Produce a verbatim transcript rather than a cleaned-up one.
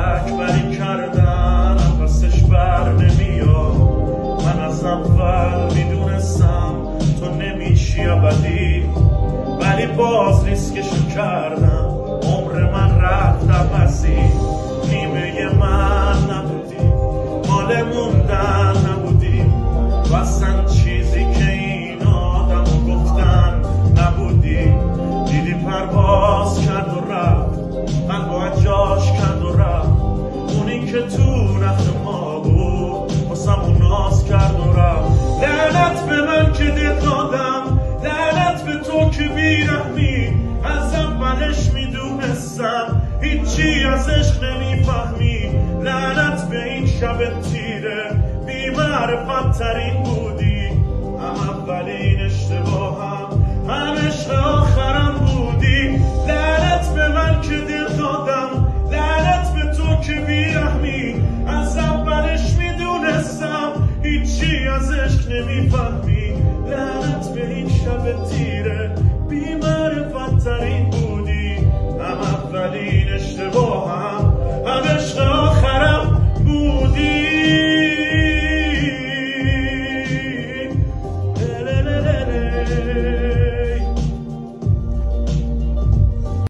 اکبری کردن پسش بر نمیاد. من از اول میدونستم تو نمیشی ابدی، ولی باز ریسکشو کردم. عمر من رفت عباسی، نیمه من نبودی، مال موندن نبودی، و اصلا چیزی که این آدمو گفتن نبودی. دیدی پرواز کرد و رفت، قلبو جاش کرد و رفت. اونی که تو رفت ما بود واسمون ناز کرد و رفت. لعنت به من که دل دادم، لعنت به تو که بیرحمی. از اولش میدونستم هیچی از عشق نمیفهمی. لعنت به این شب تیره، بی معرفت ترین بودی. هم اولین اشتباهم، هم عشق آخرم بودی. لعنت به من که دل دادم، لعنت به تو که بیرحمی. از اولش میدونستم هیچی از عشق نمیفهمی. لعنت به این شب تیره،